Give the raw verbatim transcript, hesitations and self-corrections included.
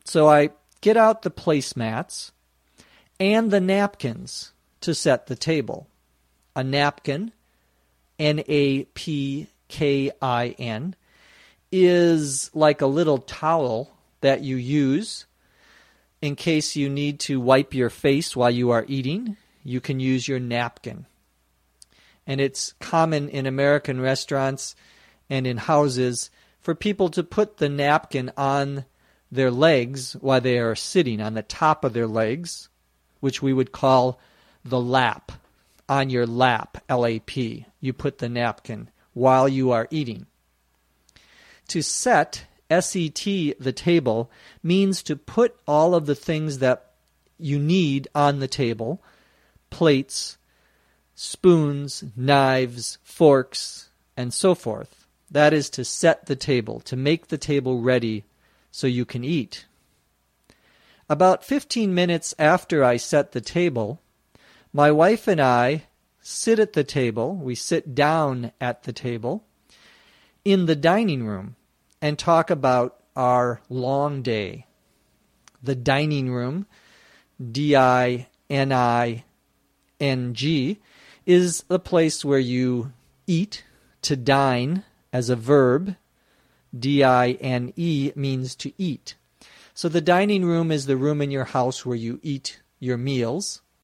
So I get out the placemats and the napkins to set the table. A napkin, N A P K I N, is like a little towel that you use in case you need to wipe your face while you are eating. You can use your napkin. And it's common in American restaurants and in houses for people to put the napkin on their legs while they are sitting, on the top of their legs, which we would call the lap. On your lap, L A P. You put the napkin while you are eating. To set, S E T, the table, means to put all of the things that you need on the table: plates, spoons, knives, forks, and so forth. That is to set the table, to make the table ready so you can eat. About fifteen minutes after I set the table, my wife and I sit at the table, we sit down at the table, in the dining room and talk about our long day. The dining room, D I N I N G, is the place where you eat. To dine, as a verb, D I N E, means to eat. So the dining room is the room in your house where you eat your meals.